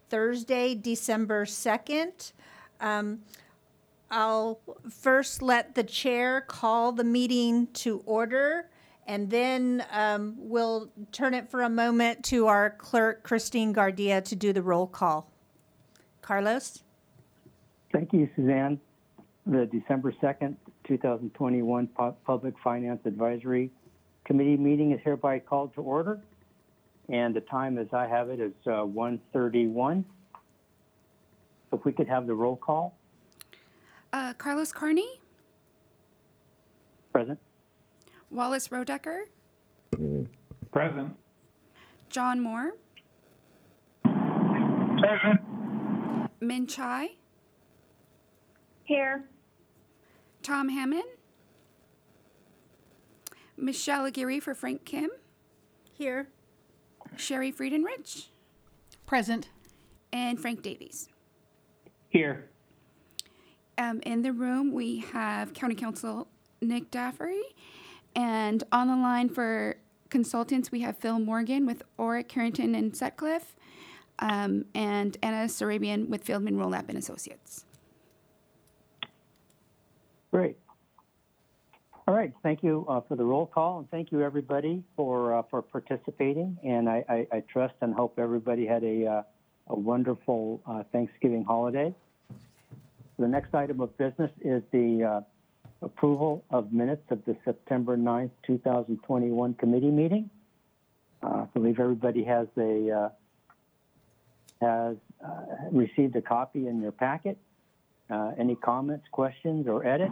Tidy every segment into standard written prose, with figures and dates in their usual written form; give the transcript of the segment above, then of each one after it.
Thursday, December 2nd. I'll first let the chair call the meeting to order, and then we'll turn it for a moment to our clerk, Christine Gardia, to do the roll call. Carlos? Thank you, Suzanne. The December 2nd, 2021 Public Finance Advisory Committee meeting is hereby called to order. And the time as I have it is 1:31. If we could have the roll call. Carlos Carney, Present. Wallace Rodecker, Present. John Moore, Present. Min Chai, Here. Tom Hammond, Michelle Aguirre for Frank Kim, Here. Sherry Friedenrich, Present. and Frank Davies. Here. In the room, we have County Council Nick Daffery, and on the line for consultants, we have Phil Morgan with Oric, Carrington, and Sutcliffe, and Anna Sarabian with Fieldman, Rolap, and Associates. Great. All right. Thank you for the roll call, and thank you everybody for participating. And I trust and hope everybody had a wonderful Thanksgiving holiday. The next item of business is the approval of minutes of the September 9th, 2021 committee meeting. I believe everybody has received a copy in your packet. Any comments, questions, or edits?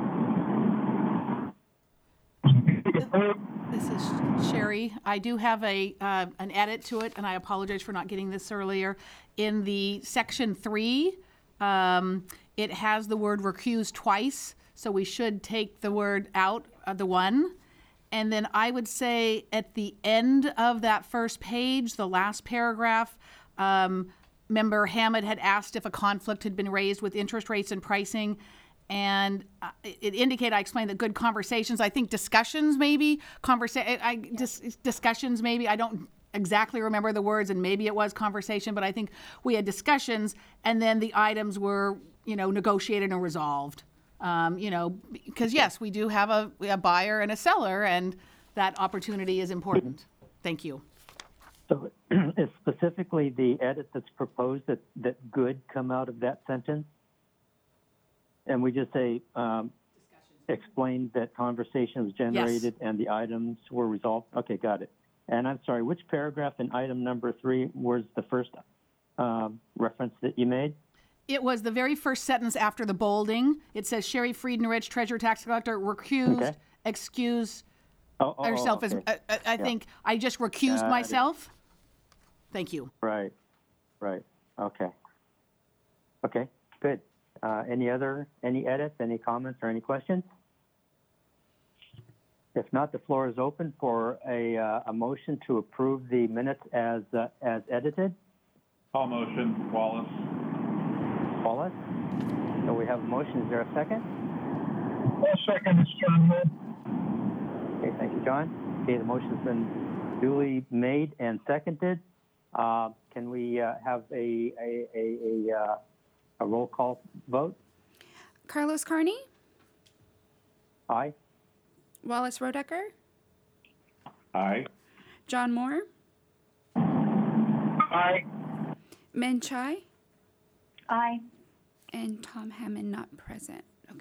This is Sherry. I do have an edit to it, and I apologize for not getting this earlier. In the section 3, it has the word recuse twice, so we should take the word out, the one. And then I would say at the end of that first page, the last paragraph, Member Hammond had asked if a conflict had been raised with interest rates and pricing, and it indicated, I explained that good conversations, I think discussions maybe, discussions maybe, I don't exactly remember the words, and maybe it was conversation, but I think we had discussions, and then the items were, negotiated and resolved. Because yes, we do have a buyer and a seller, and that opportunity is important. Thank you. So is specifically the edit that's proposed that good come out of that sentence? And we just say, explained that conversation was generated and the items were resolved? Okay, got it. And I'm sorry, which paragraph in item number 3 was the first reference that you made? It was the very first sentence after the bolding. It says Sherry Friedenrich, Treasurer Tax Collector, recused, excuse herself. Okay. I think I just recused myself. Thank you. Right. Okay, good. Any edits, any comments, or any questions? If not, the floor is open for a motion to approve the minutes as edited. All motion, Wallace. Wallace. So we have a motion. Is there a second? Second is John Moore. Okay, thank you, John. Okay, the motion's been duly made and seconded. Can we have a roll call vote? Carlos Carney, Aye. Wallace Rodecker, Aye. John Moore, Aye. Min Chai, Aye. and Tom Hammond not present. Okay.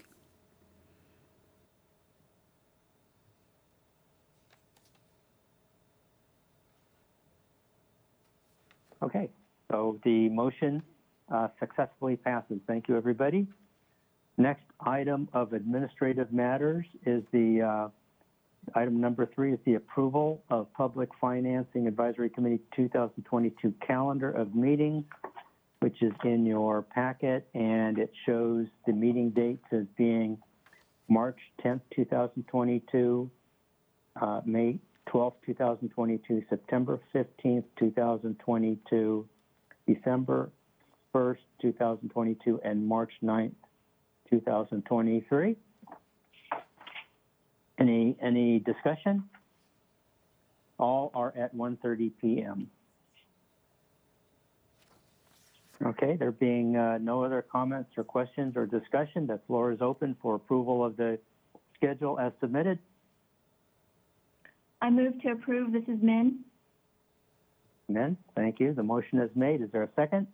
Okay, so the motion successfully passes. Thank you, everybody. Next item of administrative matters is the item number 3 is the approval of Public Financing Advisory Committee 2022 calendar of meetings, which is in your packet, and it shows the meeting dates as being March 10th, 2022, May 12th, 2022, September 15th, 2022, December 1st, 2022, and March 9th, 2023. Any discussion? All are at 1:30 p.m. Okay, there being no other comments or questions or discussion, the floor is open for approval of the schedule as submitted. I move to approve. This is Min. Min, thank you. The motion is made. Is there a second?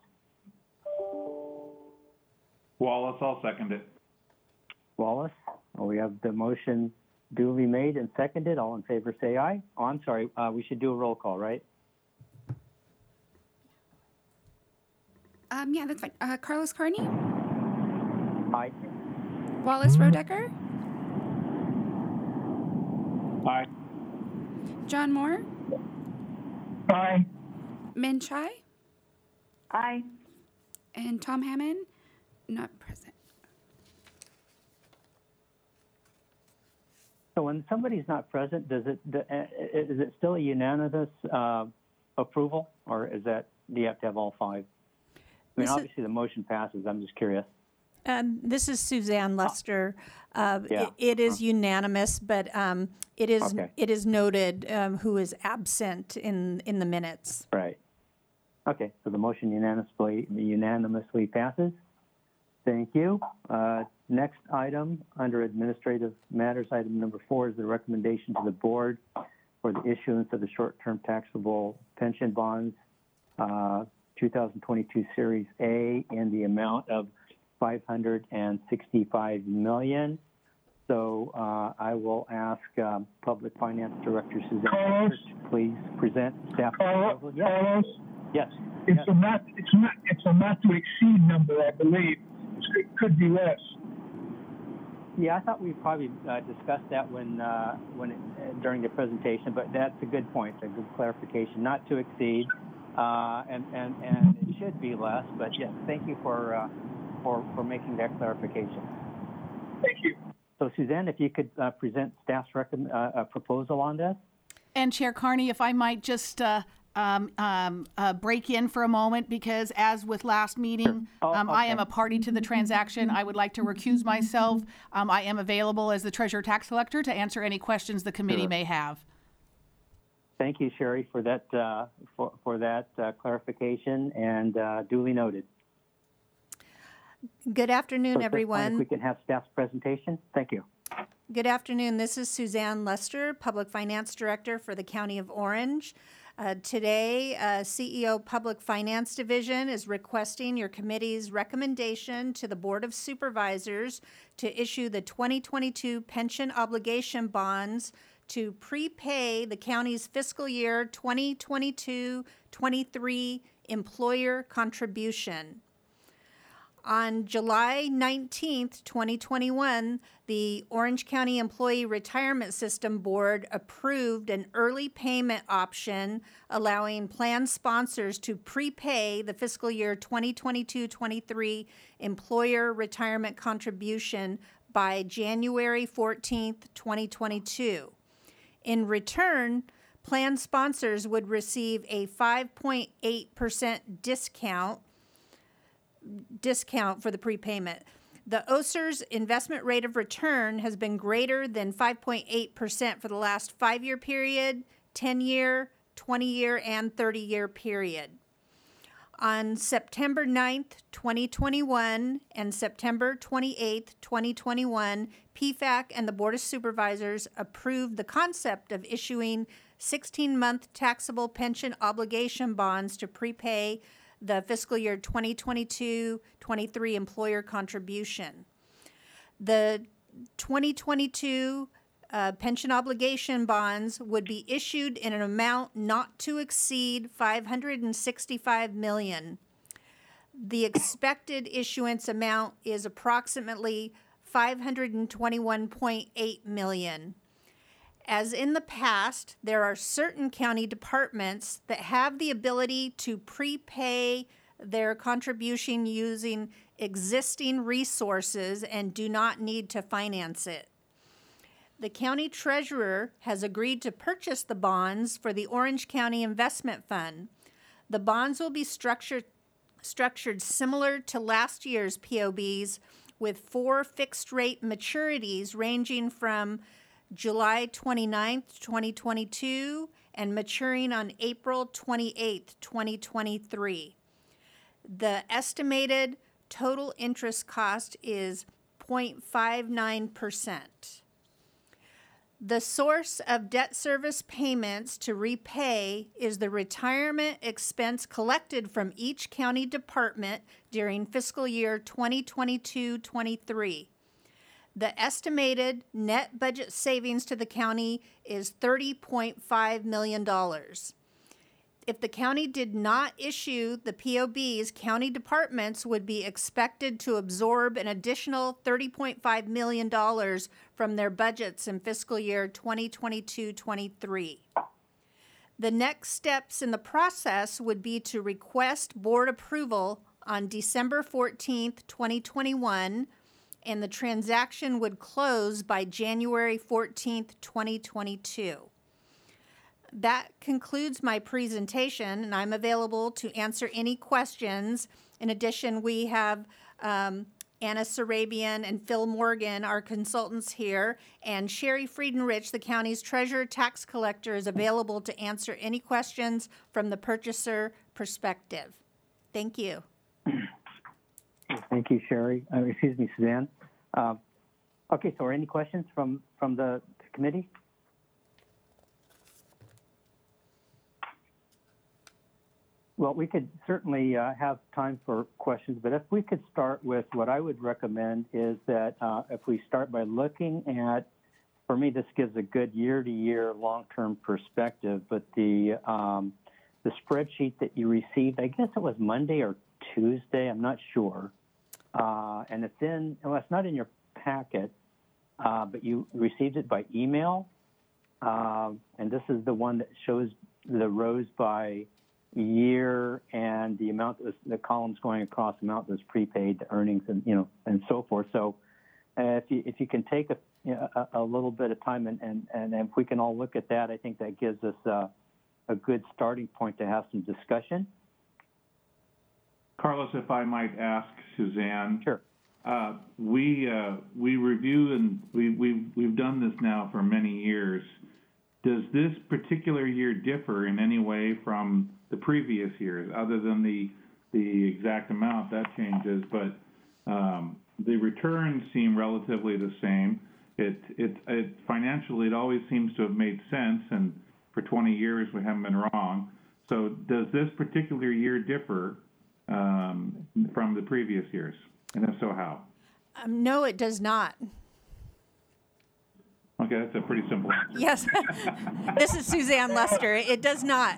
Wallace, I'll second it. Wallace, we have the motion duly made and seconded. All in favor say aye. Oh, I'm sorry. We should do a roll call, right? Yeah, that's fine. Carlos Carney, Aye. Wallace Rodecker, Aye. John Moore, Aye. Min Chai, Aye. and Tom Hammond, not present. So when somebody's not present, is it still a unanimous approval, or do you have to have all five? I mean, This is- obviously the motion passes. I'm just curious. This is Suzanne Lester. Yeah. It is unanimous, but it is Okay. it is noted who is absent in the minutes. Right. Okay, so the motion unanimously passes. Thank you. Next item under administrative matters, item number 4 is the recommendation to the board for the issuance of the short-term taxable pension bonds, 2022 Series A, in the amount of $565 million. So I will ask Public Finance Director Suzanne Carlos? to please present staff proposal. Yes. Carlos, Yes. it's Yes. a not to exceed number, I believe. It could be less. Yeah, I thought we probably discussed that during the presentation, but that's a good point, a good clarification. Not to exceed, and it should be less. But yes, thank you for making that clarification. Thank you. So Suzanne, if you could present staff's proposal on this. And Chair Carney, if I might just break in for a moment, because as with last meeting, I am a party to the transaction. I would like to recuse myself. I am available as the treasurer tax collector to answer any questions the committee Sure. may have. Thank you, Sherry, for that for that clarification, and duly noted. Good afternoon, So at this point, everyone. if we can have staff's presentation, thank you. Good afternoon. This is Suzanne Lester, Public Finance Director for the County of Orange. Today, CEO Public Finance Division is requesting your committee's recommendation to the Board of Supervisors to issue the 2022 pension obligation bonds to prepay the county's fiscal year 2022-23 employer contribution. On July 19th, 2021, the Orange County Employee Retirement System Board approved an early payment option allowing plan sponsors to prepay the fiscal year 2022-23 employer retirement contribution by January 14th, 2022. In return, plan sponsors would receive a 5.8% discount for the prepayment. The OSER's investment rate of return has been greater than 5.8% for the last 5-year period, 10-year, 20-year, and 30-year period. On September 9th, 2021 and September 28th, 2021, PFAC and the Board of Supervisors approved the concept of issuing 16-month taxable pension obligation bonds to prepay the fiscal year 2022-23 employer contribution. The 2022 pension obligation bonds would be issued in an amount not to exceed $565 million. The expected issuance amount is approximately $521.8 million. As in the past, there are certain county departments that have the ability to prepay their contribution using existing resources and do not need to finance it. The county treasurer has agreed to purchase the bonds for the Orange County Investment Fund. The bonds will be structured similar to last year's POBs, with 4 fixed-rate maturities ranging from July 29th, 2022, and maturing on April 28th, 2023. The estimated total interest cost is 0.59%. The source of debt service payments to repay is the retirement expense collected from each county department during fiscal year 2022-23. The estimated net budget savings to the county is $30.5 million. If the county did not issue the POBs, county departments would be expected to absorb an additional $30.5 million from their budgets in fiscal year 2022-23. The next steps in the process would be to request board approval on December 14th, 2021, and the transaction would close by January 14th, 2022. That concludes my presentation, and I'm available to answer any questions. In addition, we have Anna Sarabian and Phil Morgan, our consultants here, and Sherry Friedenrich, the county's treasurer tax collector, is available to answer any questions from the purchaser perspective. Thank you. Thank you, Sherry. Suzanne. Okay, so are any questions from the committee? Well, we could certainly have time for questions, but if we could start with what I would recommend is that if we start by looking at, for me, this gives a good year-to-year long-term perspective, but the spreadsheet that you received, I guess it was Monday or Tuesday, I'm not sure, and it's not in your packet, but you received it by email, and this is the one that shows the rows by year and the amount, the columns going across, the amount that's prepaid, the earnings, and and so forth. So if you can take a little bit of time and if we can all look at that, I think that gives us a good starting point to have some discussion. Carlos, if I might ask Suzanne. Sure. We review and we've done this now for many years. Does this particular year differ in any way from the previous years, other than the exact amount that changes? But the returns seem relatively the same. It financially, it always seems to have made sense, and for 20 years we haven't been wrong. So does this particular year differ from the previous years, and if so, how? No, it does not. Okay, that's a pretty simple answer. Yes. This is Suzanne Lester. It does not.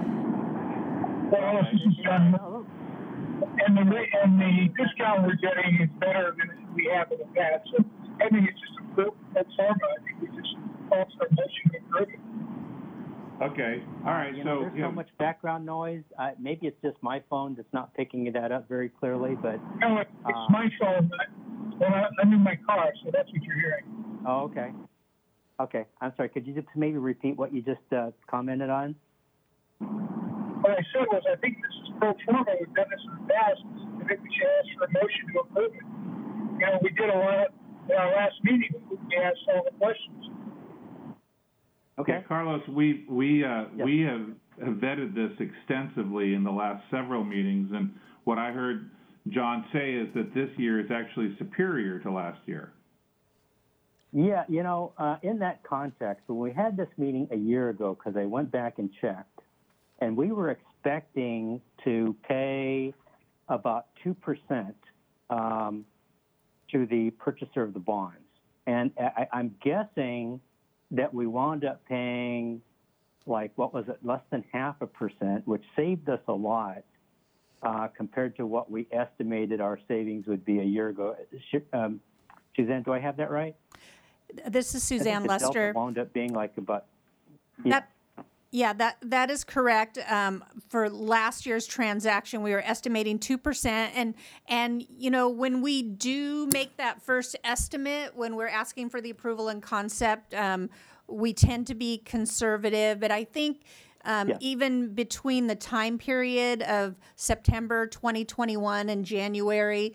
Well, this is John. And the discount we're getting is better than we have in the past. So I think it's just a pro forma. I think we just offer a motion to approve it. Okay, all right. There's so much background noise. Maybe it's just my phone that's not picking that up very clearly, but... No, it's my phone. I'm in my car, so that's what you're hearing. Oh, okay. Okay, I'm sorry. Could you just maybe repeat what you just commented on? What I said was, I think this is pro forma. We've done this in the past. I think we should ask for a motion to approve it. We did a lot in our last meeting. We asked all the questions. Okay. Yeah, Carlos, we have vetted this extensively in the last several meetings, and what I heard John say is that this year is actually superior to last year. Yeah, in that context, when we had this meeting a year ago, because I went back and checked, and we were expecting to pay about 2% to the purchaser of the bonds. And I'm guessing that we wound up paying, less than 0.5%, which saved us a lot compared to what we estimated our savings would be a year ago. Suzanne, do I have that right? This is Suzanne Lester. Delta wound up being about... That is correct. For last year's transaction, we were estimating 2%. And when we do make that first estimate, when we're asking for the approval and concept, we tend to be conservative. But I think even between the time period of September 2021 and January,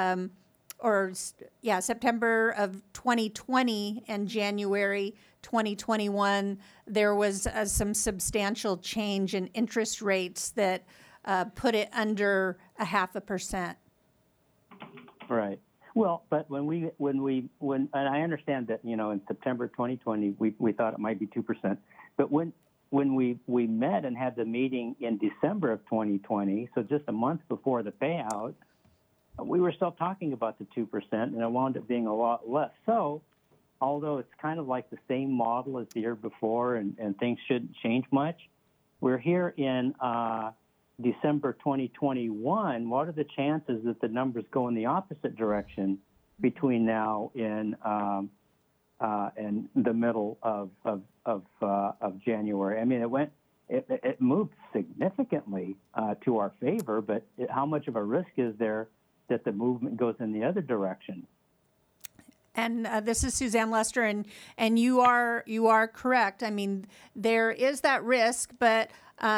September of 2020 and January 2021, there was some substantial change in interest rates that put it under 0.5%. Right. Well, but when and I understand that, in September 2020, we thought it might be 2%. But when we met and had the meeting in December of 2020, so just a month before the payout, we were still talking about the 2%, and it wound up being a lot less. So, although it's kind of like the same model as the year before and things shouldn't change much, we're here in December 2021. What are the chances that the numbers go in the opposite direction between now and the middle of January? I mean, it moved significantly to our favor, but how much of a risk is there that the movement goes in the other direction? And this is Suzanne Lester, and you are correct. I mean, there is that risk, but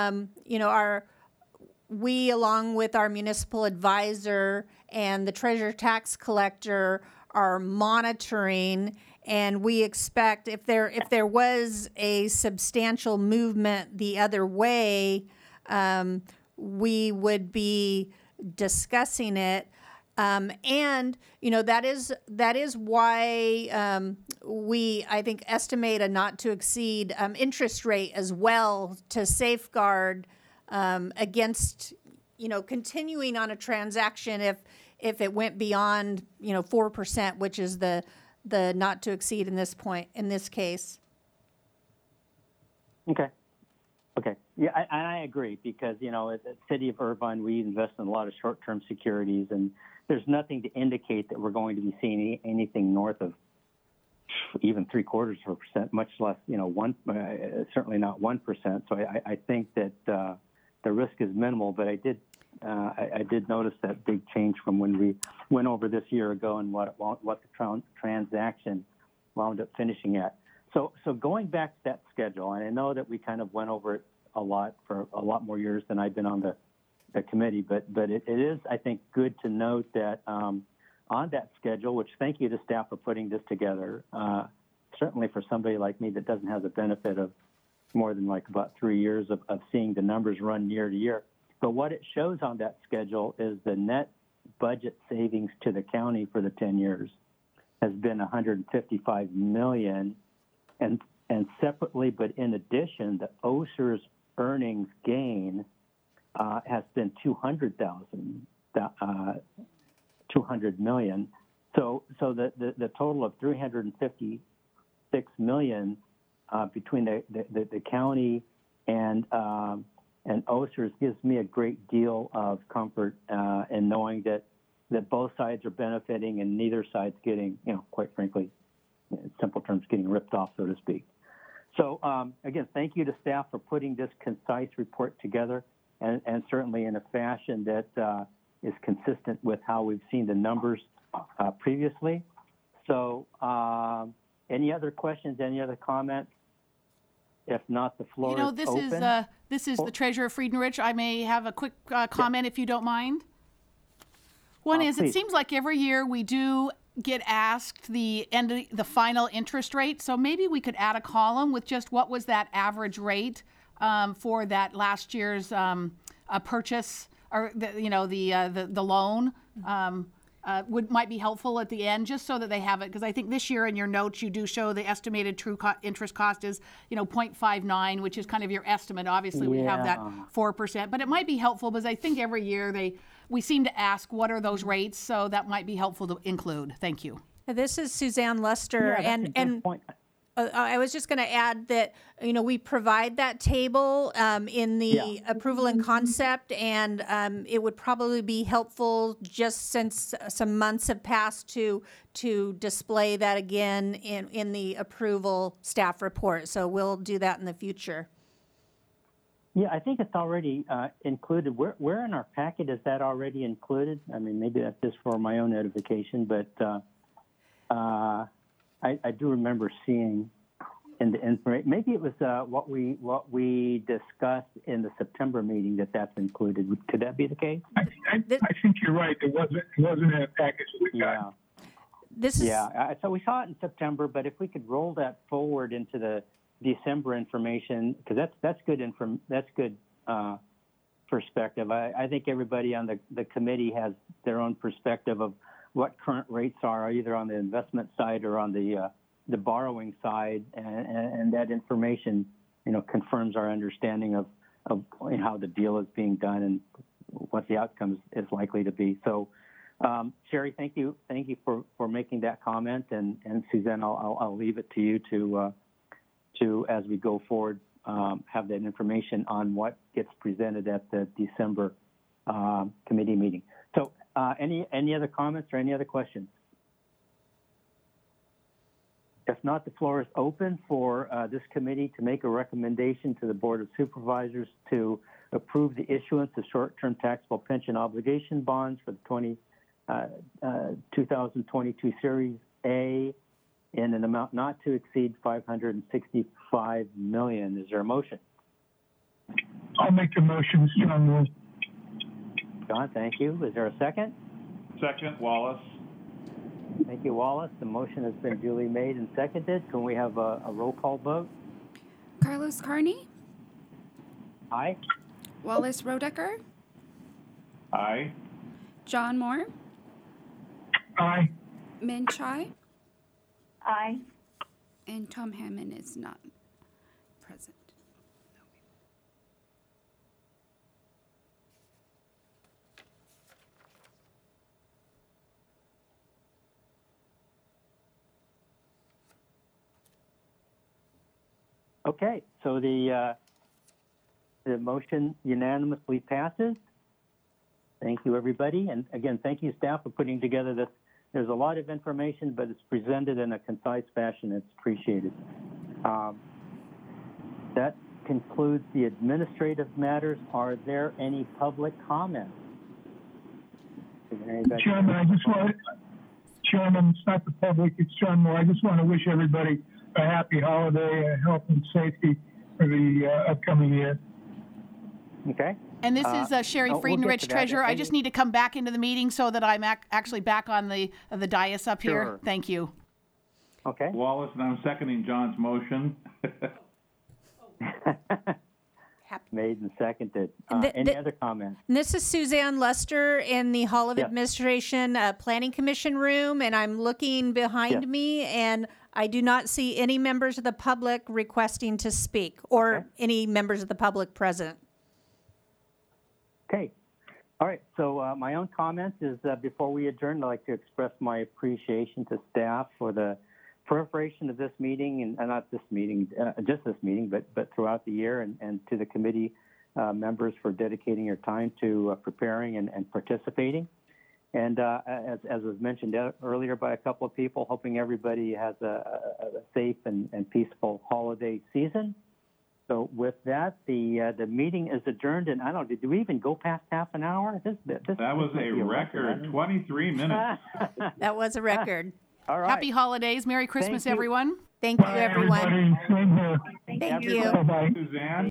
we, along with our municipal advisor and the treasurer tax collector, are monitoring, and we expect if there was a substantial movement the other way, we would be discussing it. And that is why we, I think, estimate a not to exceed interest rate as well to safeguard against continuing on a transaction if it went beyond 4%, which is the not to exceed in this case. Okay. Yeah, I agree because at the City of Irvine, we invest in a lot of short-term securities, and there's nothing to indicate that we're going to be seeing anything north of even 0.75%, much less certainly not 1%. So I think that the risk is minimal. But I did notice that big change from when we went over this year ago and what the transaction wound up finishing at. So going back to that schedule, and I know that we kind of went over it a lot for a lot more years than I've been on the committee, but it is, I think, good to note that on that schedule, which thank you to staff for putting this together, certainly for somebody like me that doesn't have the benefit of more than like about 3 years of seeing the numbers run year to year. But what it shows on that schedule is the net budget savings to the county for the 10 years has been $155 million. And separately, but in addition, the OSER's earnings gain has been $200 million. So the total of $356 million between the county and OSER's gives me a great deal of comfort in knowing that both sides are benefiting and neither side's getting, quite frankly, in simple terms, getting ripped off, so to speak. So again, thank you to staff for putting this concise report together, and certainly in a fashion that is consistent with how we've seen the numbers previously. So any other questions, any other comments? If not, the floor is open. This is the Treasurer Friedenrich. I may have a quick comment if you don't mind. One is, please. It seems like every year we do get asked the final interest rate. So maybe we could add a column with just what was that average rate for that last year's purchase or the loan. Might be helpful at the end, just so that they have it, because I think this year in your notes you do show the estimated true interest cost is 0.59, which is kind of your estimate. Obviously, we have that 4%, but it might be helpful because I think every year we seem to ask what are those rates, so that might be helpful to include. Thank you. This is Suzanne Lester, and I was just going to add that we provide that table in the approval and concept, and it would probably be helpful just since some months have passed to display that again in the approval staff report. So we'll do that in the future. Yeah, I think it's already included. Where in our packet is that already included? I mean, maybe that's just for my own notification, but I do remember seeing in the information. Maybe it was what we discussed in the September meeting that's included. Could that be the case? I think you're right. It wasn't in a package that we got. So we saw it in September, but if we could roll that forward into the December information, because that's good perspective. I think everybody on the committee has their own perspective of what current rates are, either on the investment side or on the borrowing side, and that information, confirms our understanding of how the deal is being done and what the outcome is likely to be. So, Sherry, thank you for making that comment, and Suzanne, I'll leave it to you to as we go forward, have that information on what gets presented at the December committee meeting. So, any other comments or any other questions? If not, the floor is open for this committee to make a recommendation to the Board of Supervisors to approve the issuance of short-term taxable pension obligation bonds for the 2022 Series A in an amount not to exceed $565 million. Is there a motion? I'll make the motion, John Moore. John, thank you. Is there a second? Second, Wallace. Thank you, Wallace. The motion has been duly made and seconded. Can we have a roll call vote? Carlos Carney, Aye. Wallace Rodecker, Aye. John Moore, Aye. Min Chai, Aye. and Tom Hammond is not present. Okay, so the motion unanimously passes. Thank you, everybody. And again, thank you, staff, for putting together this. There's a lot of information, but it's presented in a concise fashion. It's appreciated. That concludes the administrative matters. Are there any public comments? Chairman, Chairman, it's not the public, it's John Moore. I just want to wish everybody a happy holiday and health and safety for the upcoming year. Okay. And this is Sherry we'll Friedenrich, get to that. Treasurer. I just need to come back into the meeting so that I'm actually back on the dais up here. Sure. Thank you. Okay. Wallace, and I'm seconding John's motion. Made and seconded. The- Any the- other comments? And this is Suzanne Lester in the Hall of Yes. Administration Planning Commission room, and I'm looking behind Yes. me, and I do not see any members of the public requesting to speak or Okay. any members of the public present. Okay. All right. So my own comments is before we adjourn, I'd like to express my appreciation to staff for the preparation of this meeting, and not this meeting, just this meeting, but throughout the year, and to the committee members for dedicating your time to preparing and participating. And as was mentioned earlier by a couple of people, hoping everybody has a safe and peaceful holiday season. So with that, the meeting is adjourned, and I don't know, did we even go past half an hour? That was might a be record, 23 minutes. That was a record. All right. Happy holidays. Merry Christmas, Thank you. everyone. Thank you, Bye, everyone. everybody. Same here. Thank you. Bye-bye. Suzanne?